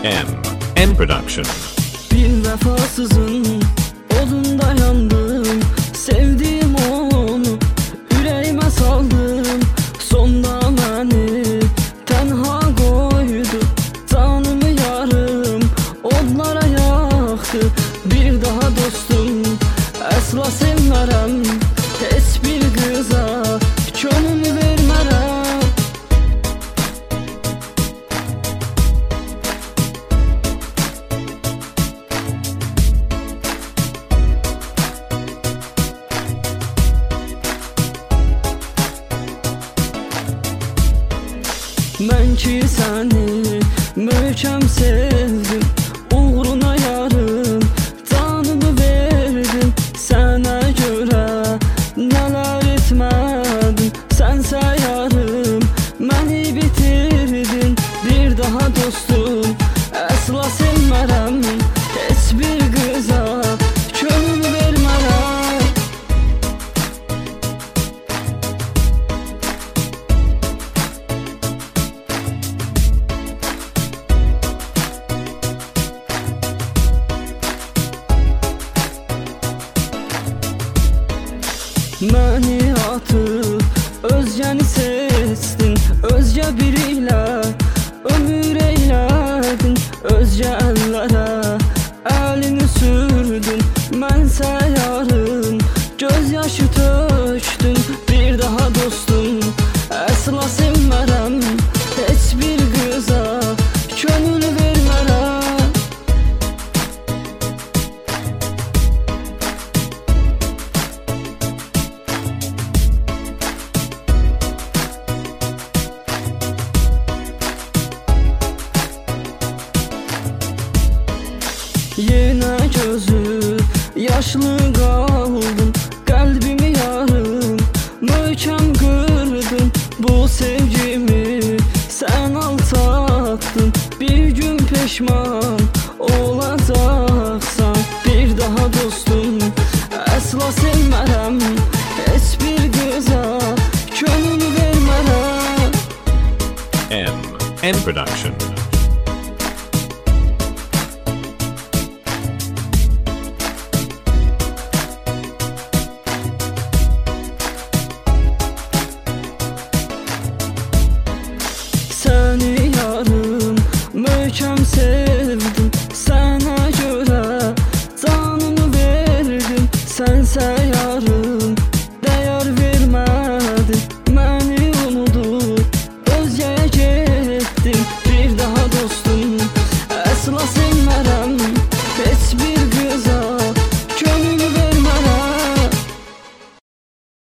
M Production. Bir vefasızın odunda yandım, sevdiğim onu yüreğime saldım. Sonda beni tenha koydu, canımı yarım onlara yaktı. Bir daha dostum asla sevmərəm, heç bir kıza könlümü vermərəm. Mən ki səni möhkəm sevdim, uğruna yarım canımı verdim. Sənə görə nələr etmədim, sənsə yarım məni bitirdin. Bir daha dostum əsla sevmərəm, heç bir qıza könlümü vermərəm. Məni atıb özgəni seçdin, özgə biri ilə ömür eylədin. Özgə əllərə əlini sürdün, mənsə yarım göz yaşı tökdün. Bir daha dostum əsla sevmərəm, heç bir qıza könlünü vermərəm. Yenə gözü yaşlı qaldım, qəlbimi yarım möhkəm qırdın. Bu sevgimi sən alçatdın, bir gün peşman olacaqsan. Bir daha dostum əsla sevmərəm, heç bir qıza könlümü vermərəm. M Production. Səni yarım möhkəm sevdim,